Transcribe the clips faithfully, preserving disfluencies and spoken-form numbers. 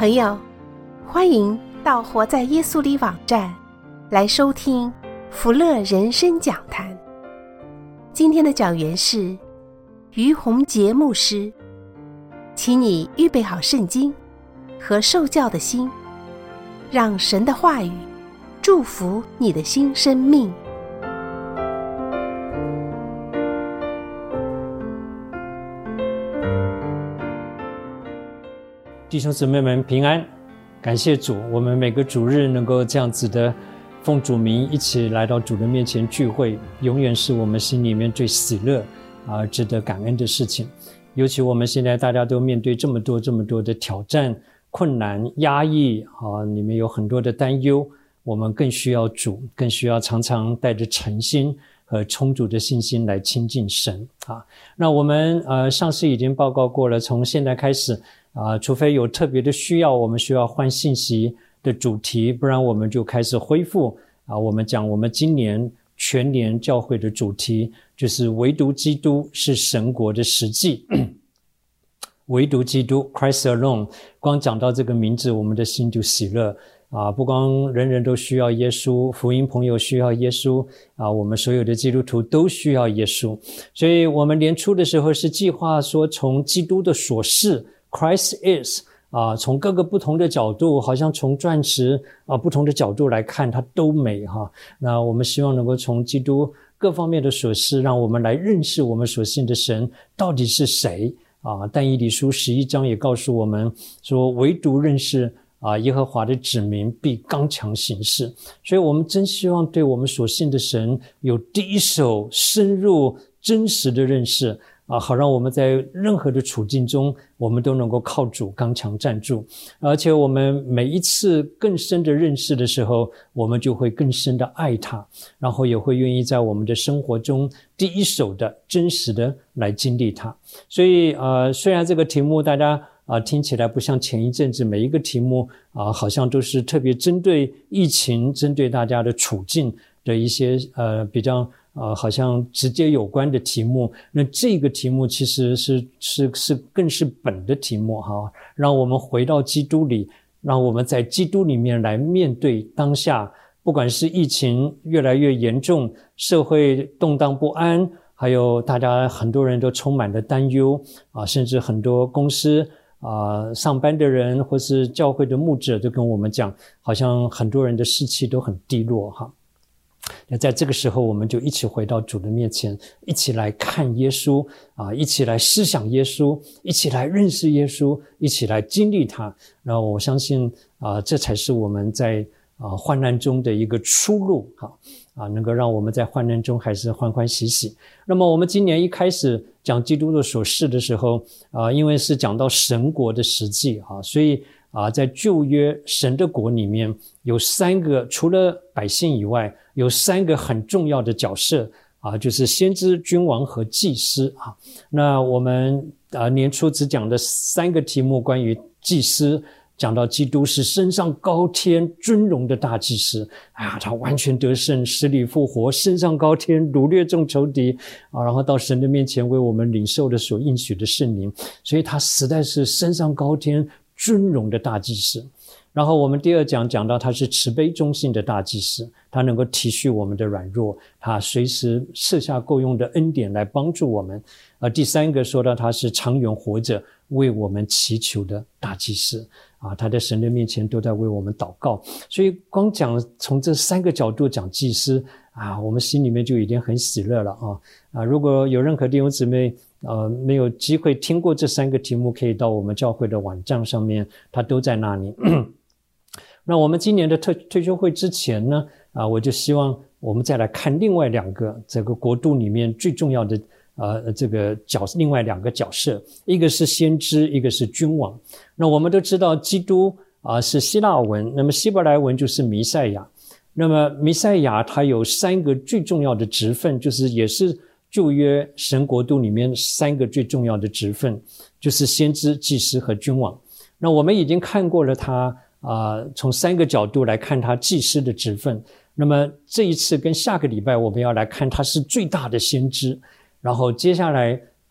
朋友，欢迎到活在耶稣里网站来收听福乐人生讲坛。今天的讲员是于洪杰牧师，请你预备好圣经和受教的心，让神的话语祝福你的新生命。 弟兄姊妹们平安，感谢主，我们每个主日能够这样子的奉主名一起来到主的面前聚会，永远是我们心里面最喜乐啊，值得感恩的事情。尤其我们现在大家都面对这么多这么多的挑战、困难、压抑啊，里面有很多的担忧，我们更需要主，更需要常常带着诚心和充足的信心来亲近神啊。那我们呃上次已经报告过了，从现在开始啊，除非有特别的需要，我们需要换信息的主题，不然我们就开始恢复啊。我们讲我们今年全年教会的主题就是唯独基督是神国的实际。唯独基督 Christ alone， 光讲到这个名字，我们的心就喜乐啊！不光人人都需要耶稣，福音朋友需要耶稣啊，我们所有的基督徒都需要耶稣。所以我们年初的时候是计划说，从基督的所是 Christ is 啊，从各个不同的角度，好像从钻石啊不同的角度来看，它都美哈。那我们希望能够从基督各方面的所是，让我们来认识我们所信的神到底是谁啊。但以理书十一章也告诉我们说，唯独认识啊耶和华的子民必刚强行事。所以我们真希望对我们所信的神有第一手深入真实的认识啊，好让我们在任何的处境中，我们都能够靠主刚强站住。而且我们每一次更深的认识的时候，我们就会更深的爱他，然后也会愿意在我们的生活中第一手的真实的来经历他。所以呃，虽然这个题目大家啊、呃、听起来不像前一阵子每一个题目啊、呃、好像都是特别针对疫情，针对大家的处境的一些呃比较呃，好像直接有关的题目，那这个题目其实是是是更是本的题目哈，让我们回到基督里，让我们在基督里面来面对当下，不管是疫情越来越严重，社会动荡不安，还有大家很多人都充满了担忧啊，甚至很多公司啊、呃、上班的人或是教会的牧者都跟我们讲，好像很多人的士气都很低落哈。那在这个时候，我们就一起回到主的面前，一起来看耶稣啊，一起来思想耶稣，一起来认识耶稣，一起来经历他。然后我相信啊，这才是我们在啊患难中的一个出路哈啊，能够让我们在患难中还是欢欢喜喜。那么我们今年一开始讲基督的所是的时候啊，因为是讲到神国的实际啊，所以啊，在旧约神的国里面有三个，除了百姓以外，有三个很重要的角色啊，就是先知、君王和祭司啊。那我们啊年初只讲的三个题目，关于祭司，讲到基督是升上高天尊荣的大祭司啊，他完全得胜，死里复活，升上高天，掳掠众仇敌啊，然后到神的面前为我们领受了所应许的圣灵，所以他实在是升上高天尊荣的大祭司。然后我们第二讲讲到他是慈悲忠信的大祭司，他能够体恤我们的软弱，他随时设下够用的恩典来帮助我们。而第三个说到他是长远活着为我们祈求的大祭司啊，他在神的面前都在为我们祷告。所以光讲从这三个角度讲祭司啊，我们心里面就已经很喜乐了啊啊！如果有任何弟兄姊妹呃没有机会听过这三个题目，可以到我们教会的网站上面，它都在那里。那我们今年的特退休会之前呢啊，我就希望我们再来看另外两个这个国度里面最重要的呃这个角另外两个角色，一个是先知，一个是君王。那我们都知道基督啊是希腊文，那么希伯来文就是弥赛亚。那么弥赛亚他有三个最重要的职分，就是也是旧约神国度里面三个最重要的职分，就是先知、祭司和君王。那我们已经看过了他啊、呃，从三个角度来看他祭司的职分。那么这一次跟下个礼拜我们要来看他是最大的先知，然后接下来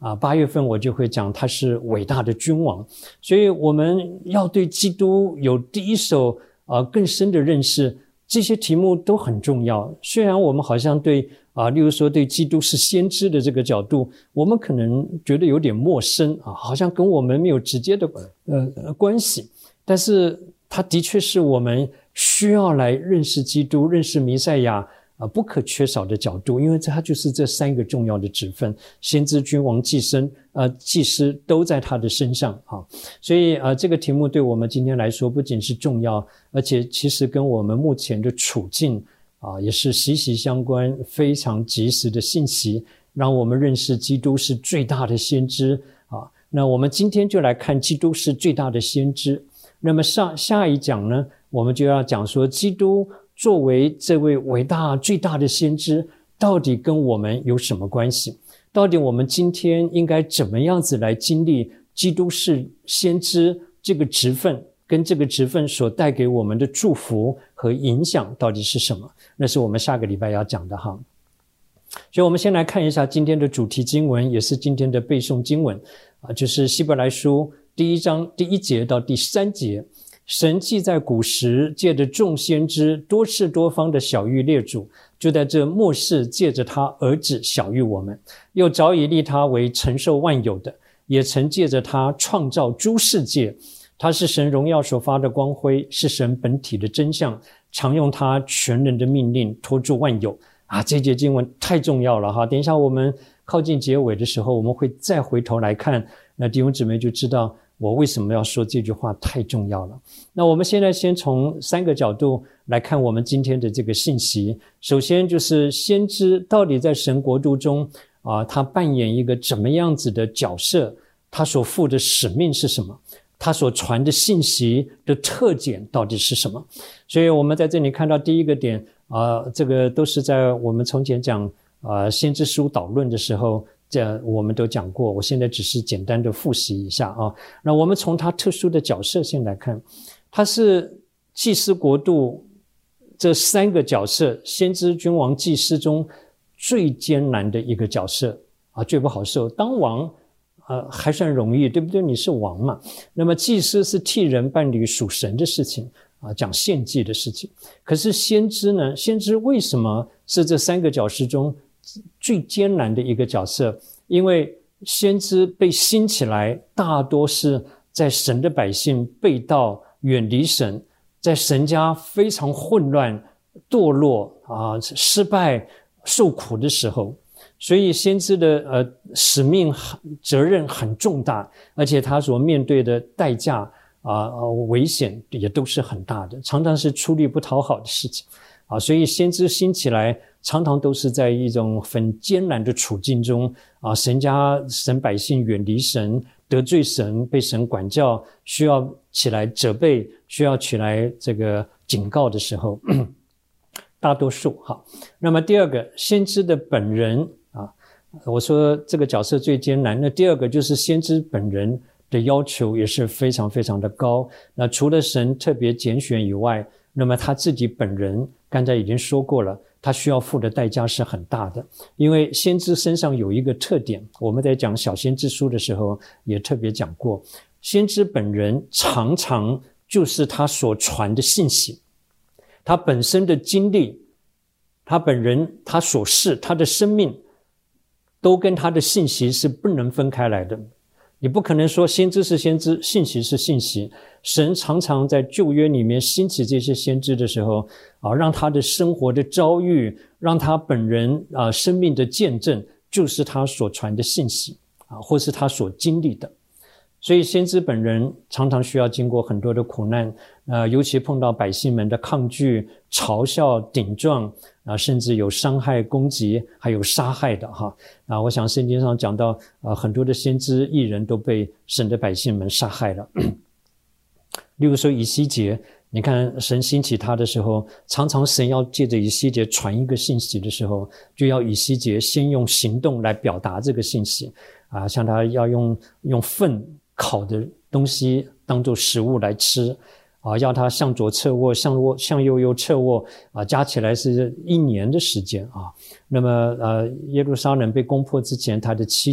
啊，八月份我就会讲他是伟大的君王，所以我们要对基督有第一手啊更深的认识，这些题目都很重要。虽然我们好像对啊，例如说对基督是先知的这个角度，我们可能觉得有点陌生啊，好像跟我们没有直接的呃关系，但是它的确是我们需要来认识基督、认识弥赛亚啊不可缺少的角度，因为它就是这三个重要的职分，先知、君王、祭司呃祭司都在他的身上啊。所以啊这个题目对我们今天来说不仅是重要，而且其实跟我们目前的处境啊也是息息相关，非常及时的信息，让我们认识基督是最大的先知啊。那我们今天就来看基督是最大的先知。那么上下一讲呢，我们就要讲说基督作为这位伟大最大的先知，到底跟我们有什么关系？到底我们今天应该怎么样子来经历基督是先知这个职分，跟这个职分所带给我们的祝福和影响到底是什么？那是我们下个礼拜要讲的哈。所以我们先来看一下今天的主题经文，也是今天的背诵经文啊，就是希伯来书第一章第一节到第三节。神既在古时借着众先知多次多方的晓谕列祖，就在这末世借着他儿子晓谕我们，又早已立他为承受万有的，也曾借着他创造诸世界。他是神荣耀所发的光辉，是神本体的真相，常用他全能的命令托住万有啊！这节经文太重要了哈！等一下我们靠近结尾的时候，我们会再回头来看，那弟兄姊妹就知道我为什么要说这句话太重要了。那我们现在先从三个角度来看我们今天的这个信息。首先就是先知到底在神国度中啊，他扮演一个怎么样子的角色，他所负的使命是什么，他所传的信息的特点到底是什么。所以我们在这里看到第一个点啊，这个都是在我们从前讲啊先知书导论的时候这我们都讲过，我现在只是简单的复习一下啊。那我们从他特殊的角色先来看，他是祭司国度这三个角色，先知、君王、祭司中最艰难的一个角色啊，最不好受。当王呃还算容易，对不对？你是王嘛。那么祭司是替人办理属神的事情啊，讲献祭的事情。可是先知呢？先知为什么是这三个角色中最艰难的一个角色？因为先知被兴起来大多是在神的百姓背道远离神，在神家非常混乱堕落啊失败受苦的时候，所以先知的呃使命责任很重大，而且他所面对的代价啊、呃、危险也都是很大的，常常是出力不讨好的事情啊，所以先知兴起来常常都是在一种很艰难的处境中啊，神家神百姓远离神，得罪神，被神管教，需要起来责备，需要起来这个警告的时候，大多数好。那么第二个，先知的本人啊，我说这个角色最艰难，那第二个就是先知本人的要求也是非常非常的高。那除了神特别拣选以外，那么他自己本人刚才已经说过了，他需要付的代价是很大的。因为先知身上有一个特点，我们在讲小先知书的时候也特别讲过，先知本人常常就是他所传的信息，他本身的经历，他本人他所事，他的生命都跟他的信息是不能分开来的。你不可能说先知是先知，信息是信息。神常常在旧约里面兴起这些先知的时候啊，让他的生活的遭遇，让他本人啊生命的见证，就是他所传的信息啊，或是他所经历的。所以先知本人常常需要经过很多的苦难，呃，尤其碰到百姓们的抗拒、嘲笑、顶撞啊，甚至有伤害、攻击，还有杀害的哈啊。我想圣经上讲到，啊，很多的先知义人都被神的百姓们杀害了。例如说以西结，你看神兴起他的时候，常常神要借着以西结传一个信息的时候，就要以西结先用行动来表达这个信息啊，像他要用用粪烤的东西当作食物来吃啊，要他向左侧卧，向右向右右侧卧啊，加起来是一年的时间啊。那么呃，耶路撒冷被攻破之前，他的妻子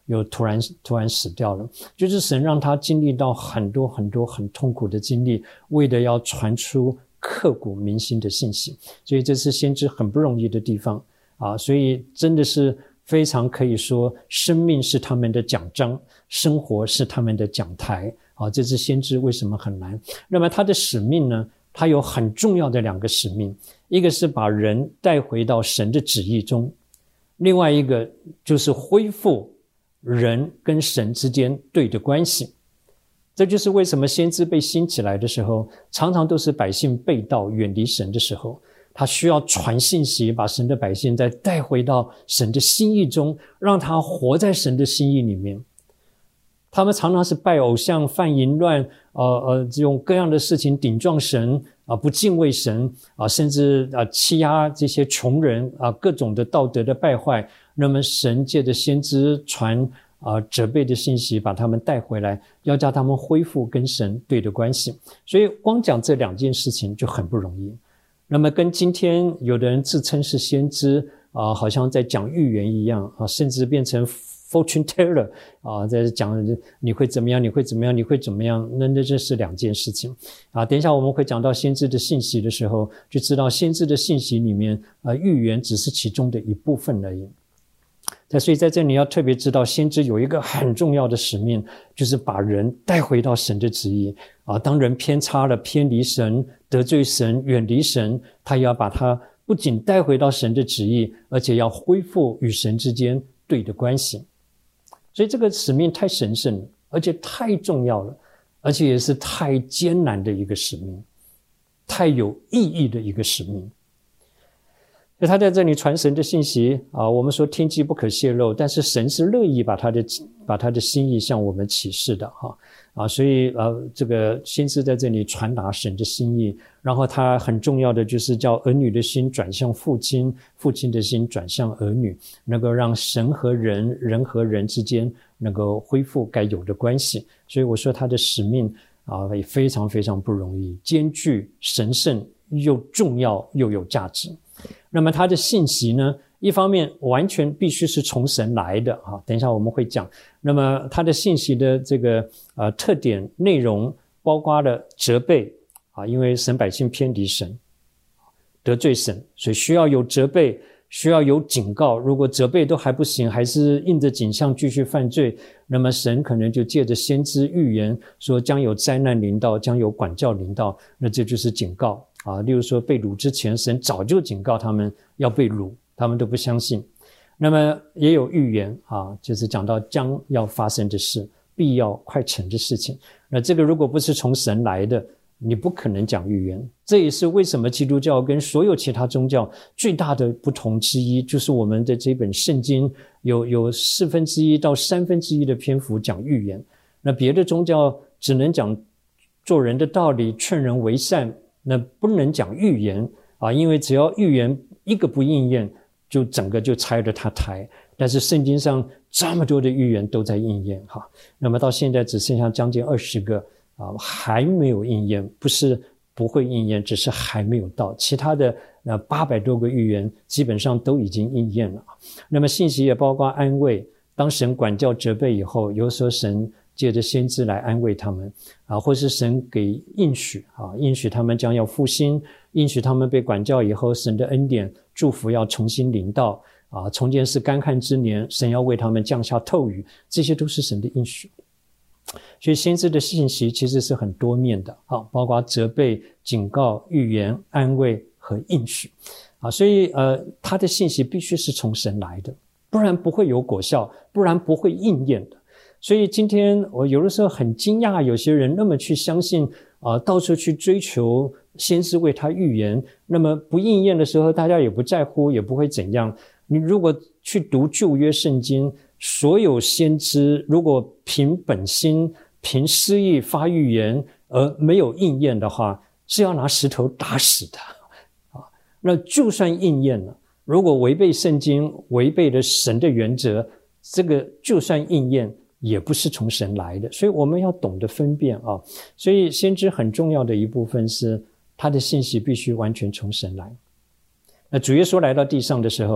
又突然突然死掉了，就是神让他经历到很多很多很痛苦的经历，为了要传出刻骨铭心的信息。所以这是先知很不容易的地方啊，所以真的是非常可以说，生命是他们的奖章，生活是他们的讲台啊，这是先知为什么很难。那么他的使命呢，他有很重要的两个使命，一个是把人带回到神的旨意中，另外一个就是恢复人跟神之间对的关系。这就是为什么先知被兴起来的时候，常常都是百姓背道远离神的时候，他需要传信息，把神的百姓再带回到神的心意中，让他活在神的心意里面。他们常常是拜偶像、犯淫乱，呃呃，用各样的事情顶撞神啊、呃，不敬畏神啊、呃，甚至啊、呃、欺压这些穷人啊、呃，各种的道德的败坏。那么神借着先知传啊、呃、责备的信息，把他们带回来，要叫他们恢复跟神对的关系。所以光讲这两件事情就很不容易。那么跟今天有的人自称是先知啊、呃，好像在讲预言一样啊，甚至变成fortune teller 啊，在讲你会怎么样，你会怎么样，你会怎么样，那那这是两件事情啊。等一下我们会讲到先知的信息的时候，就知道先知的信息里面啊，预言只是其中的一部分而已。所以在这里要特别知道，先知有一个很重要的使命，就是把人带回到神的旨意啊。当人偏差了，偏离神，得罪神，远离神，他也要把他不仅带回到神的旨意，而且要恢复与神之间对的关系。所以这个使命太神圣了，而且太重要了，而且也是太艰难的一个使命，太有意义的一个使命。所以他在这里传神的信息啊，我们说天机不可泄露，但是神是乐意把他的把他的心意向我们启示的哈啊，所以呃这个先知在这里传达神的心意，然后他很重要的就是叫儿女的心转向父亲，父亲的心转向儿女，能够让神和人，人和人之间能够恢复该有的关系。所以我说他的使命啊也非常非常不容易，兼具神圣又重要又有价值。那么他的信息呢，一方面完全必须是从神来的啊，等一下我们会讲。那么他的信息的这个呃特点内容包括了责备啊，因为神百姓偏离神，得罪神，所以需要有责备，需要有警告。如果责备都还不行，还是印着景象继续犯罪，那么神可能就借着先知预言说将有灾难临到，将有管教临到，那这就是警告啊。例如说被掳之前，神早就警告他们要被掳，他们都不相信。那么也有预言啊，就是讲到将要发生的事，必要快成的事情。那这个如果不是从神来的，你不可能讲预言。这也是为什么基督教跟所有其他宗教最大的不同之一，就是我们的这本圣经有有四分之一到三分之一的篇幅讲预言。那别的宗教只能讲做人的道理，劝人为善，那不能讲预言啊，因为只要预言一个不应验，就整个就拆了它台。但是圣经上这么多的预言都在应验哈，那么到现在只剩下将近二十个啊还没有应验，不是不会应验，只是还没有到。其他的呃八百多个预言基本上都已经应验了。那么信息也包括安慰，当神管教责备以后，有时候神借着先知来安慰他们啊，或是神给应许啊，应许他们将要复兴，应许他们被管教以后，神的恩典祝福要重新临到啊，重建是干旱之年，神要为他们降下透雨，这些都是神的应许。所以先知的信息其实是很多面的啊，包括责备、警告、预言、安慰和应许啊，所以呃，他的信息必须是从神来的，不然不会有果效，不然不会应验的。所以今天我有的时候很惊讶，有些人那么去相信啊、呃，到处去追求先知为他预言，那么不应验的时候，大家也不在乎，也不会怎样。你如果去读旧约圣经，所有先知如果凭本心、凭私意发预言而没有应验的话，是要拿石头打死的啊。那就算应验了，如果违背圣经、违背了神的原则，这个就算应验也不是从神来的。所以我们要懂得分辨啊。所以先知很重要的一部分是他的信息必须完全从神来。那主耶稣来到地上的时候，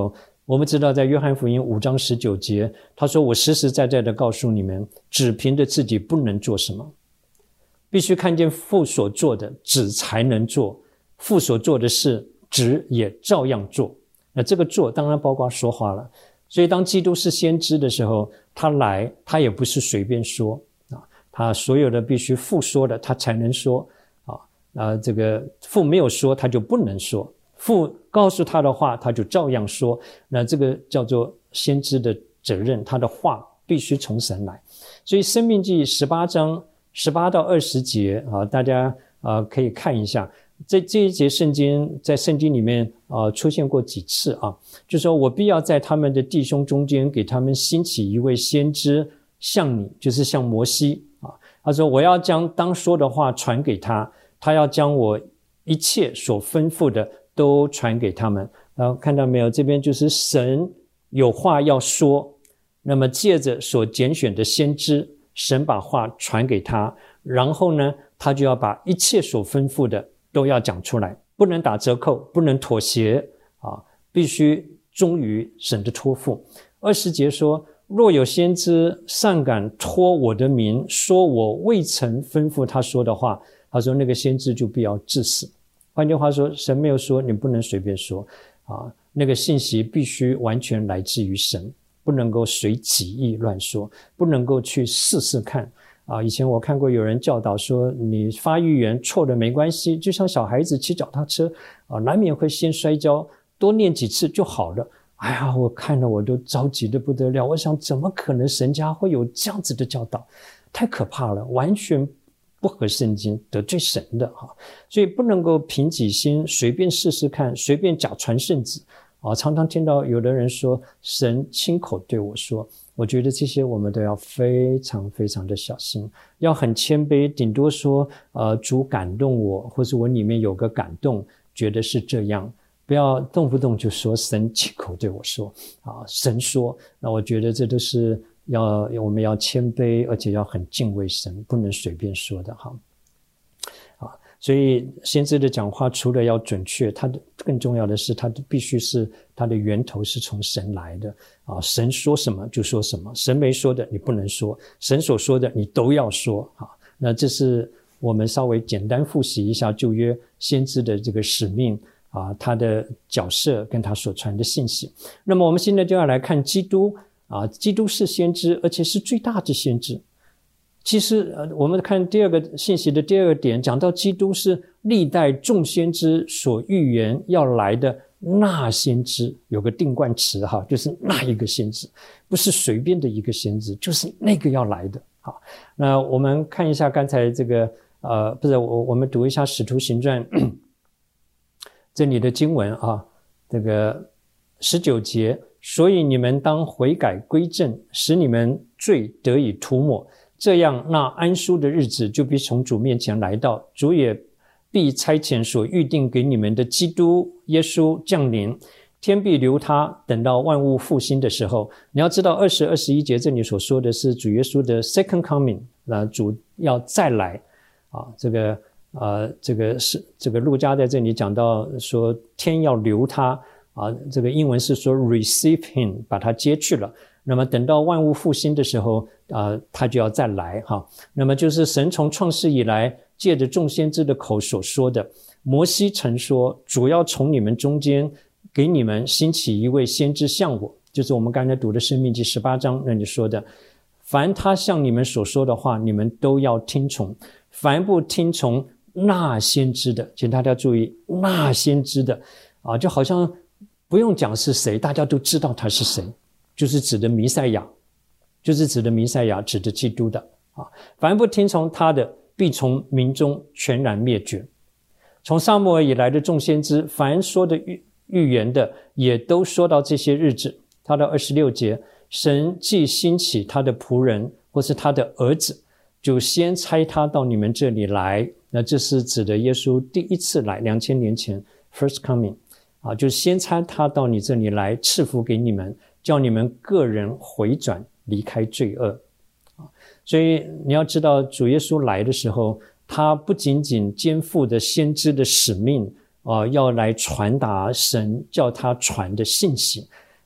我们知道在约翰福音五章十九节，他说，我实实在在的告诉你们，只凭着自己不能做什么，必须看见父所做的，子才能做，父所做的事，子也照样做。那这个做当然包括说话了，所以当基督是先知的时候，他来他也不是随便说啊，他所有的必须父说的他才能说啊，啊这个父没有说他就不能说，父告诉他的话他就照样说，那这个叫做先知的责任，他的话必须从神来。所以申命记十八章十八到二十节啊，大家啊可以看一下，这这一节圣经在圣经里面啊出现过几次啊，就说我必要在他们的弟兄中间给他们兴起一位先知，像你，就是像摩西啊。他说我要将当说的话传给他，他要将我一切所吩咐的都传给他们。然后看到没有，这边就是神有话要说，那么借着所拣选的先知，神把话传给他，然后呢他就要把一切所吩咐的都要讲出来，不能打折扣，不能妥协啊，必须忠于神的托付。二十节说，若有先知尚敢托我的名说我未曾吩咐他说的话，他说那个先知就必要治死。换句话说，神没有说你不能随便说啊，那个信息必须完全来自于神，不能够随己意乱说，不能够去试试看啊。以前我看过有人教导说，你发预言错了没关系，就像小孩子骑脚踏车啊，难免会先摔跤，多念几次就好了。哎呀，我看了我都着急得不得了，我想怎么可能神家会有这样子的教导，太可怕了，完全不合圣经，得罪神的哈。所以不能够凭己心随便试试看，随便假传圣旨啊。常常听到有的人说神亲口对我说，我觉得这些我们都要非常非常的小心，要很谦卑，顶多说呃主感动我，或是我里面有个感动，觉得是这样，不要动不动就说神亲口对我说啊，神说，那我觉得这都是要我们要谦卑，而且要很敬畏神，不能随便说的哈。啊，所以先知的讲话除了要准确，他的更重要的是他必须是他的源头是从神来的啊，神说什么就说什么，神没说的你不能说，神所说的你都要说啊。那这是我们稍微简单复习一下旧约先知的这个使命啊，他的角色跟他所传的信息。那么我们现在就要来看基督啊，基督是先知，而且是最大的先知。其实呃，我们看第二个信息的第二个点，讲到基督是历代众先知所预言要来的那先知，有个定冠词哈，就是那一个先知，不是随便的一个先知，就是那个要来的。好，那我们看一下刚才这个呃，不是我我们读一下使徒行传这里的经文啊，这个十九节，所以你们当悔改归正，使你们罪得以涂抹，这样那安舒的日子就必从主面前来到，主也必差遣所预定给你们的基督耶稣降临，天必留他，等到万物复兴的时候。你要知道二十、二十一节这里所说的是主耶稣的 second coming， 那主要再来啊，这个呃，这个是这个路加在这里讲到说天要留他啊，这个英文是说 receive him， 把他接去了。那么等到万物复兴的时候啊，他就要再来哈。那么就是神从创世以来借着众先知的口所说的，摩西曾说，主要从你们中间给你们兴起一位先知像我，就是我们刚才读的申命记十八章那里说的，凡他向你们所说的话，你们都要听从，凡不听从那先知的，请大家注意，那先知的啊，就好像不用讲是谁，大家都知道他是谁，就是指的弥赛亚，就是指的弥赛亚，指的基督的啊。凡不听从他的，必从民中全然灭绝。从撒母耳以来的众先知，凡说的预预言的，也都说到这些日子。他的二十六节，神既兴起他的仆人，或是他的儿子，就先差他到你们这里来。那这是指的耶稣第一次来，两千年前 first coming 啊，就先差他到你这里来，赐福给你们，叫你们个人回转，离开罪恶啊。所以你要知道，主耶稣来的时候，他不仅仅肩负着先知的使命啊，要来传达神叫他传的信息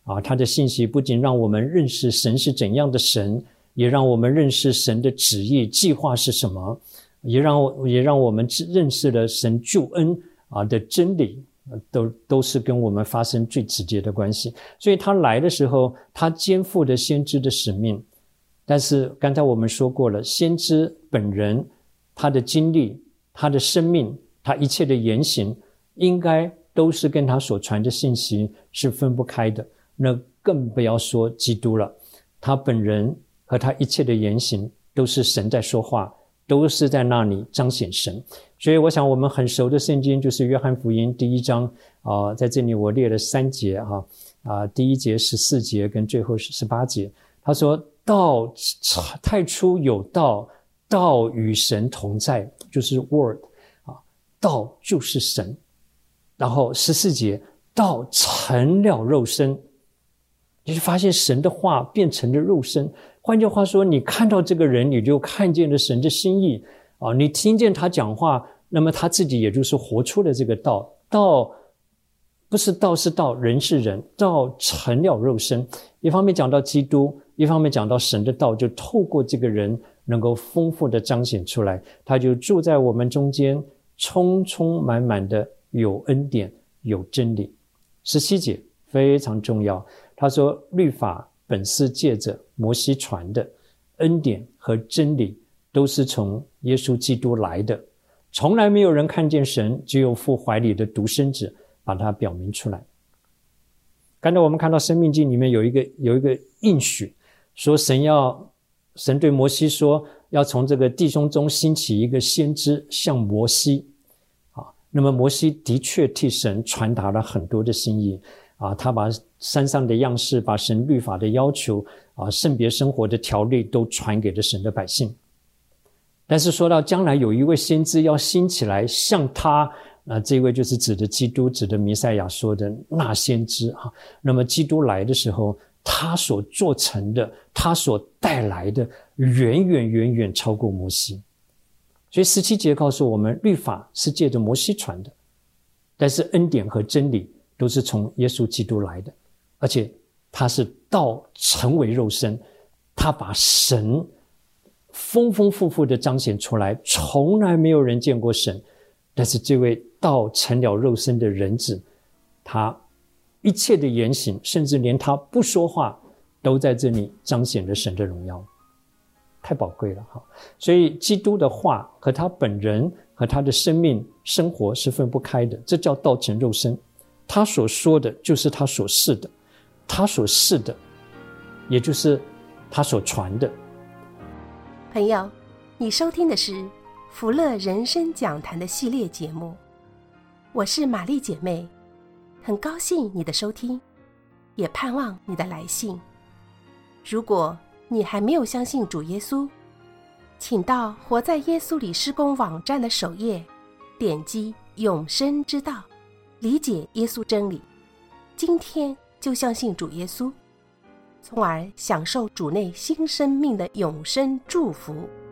啊，他的信息不仅让我们认识神是怎样的神，也让我们认识神的旨意计划是什么，也让也让我们认识了神救恩啊的真理，都都是跟我们发生最直接的关系。所以他来的时候，他肩负的先知的使命。但是刚才我们说过了，先知本人他的经历，他的生命，他一切的言行，应该都是跟他所传的信息是分不开的。那更不要说基督了，他本人和他一切的言行都是神在说话，都是在那里彰显神。所以我想我们很熟的圣经就是约翰福音第一章啊、呃，在这里我列了三节哈啊、呃，第一节十四节跟最后十八节，他说道太初有道，道与神同在，就是 word 啊，道就是神。然后十四节，道成了肉身，你就发现神的话变成了肉身。换句话说，你看到这个人，你就看见了神的心意啊！你听见他讲话，那么他自己也就是活出了这个道。道不是道是道，人是人，道成了肉身。一方面讲到基督，一方面讲到神的道，就透过这个人能够丰富的彰显出来，他就住在我们中间，充充满满的有恩典有真理。十七节非常重要，他说律法本是借着摩西传的，恩典和真理都是从耶稣基督来的，从来没有人看见神，只有父怀里的独生子把它表明出来。刚才我们看到申命记里面有一个有一个应许，说神要神对摩西说，要从这个弟兄中兴起一个先知，像摩西啊。那么摩西的确替神传达了很多的心意啊，他把山上的样式，把神律法的要求啊，圣别生活的条例都传给了神的百姓。但是说到将来有一位先知要兴起来像他，那这位就是指的基督，指的弥赛亚说的那先知啊。那么基督来的时候，他所做成的，他所带来的远远远远超过摩西。所以十七节告诉我们，律法是借着摩西传的，但是恩典和真理都是从耶稣基督来的，而且他是道成为肉身，他把神丰丰富富的彰显出来，从来没有人见过神。但是这位道成了肉身的人子，他一切的言行，甚至连他不说话，都在这里彰显了神的荣耀，太宝贵了哈！所以基督的话和他本人和他的生命生活是分不开的，这叫道成肉身。他所说的就是他所是的，他所是的也就是他所传的。 朋友，你收听的是福乐人生讲坛的系列节目，我是玛丽姐妹，很高兴你的收听，也盼望你的来信。如果你还没有相信主耶稣，请到活在耶稣里施工网站的首页，点击永生之道，理解耶稣真理，今天就相信主耶稣，从而享受主内新生命的永生祝福。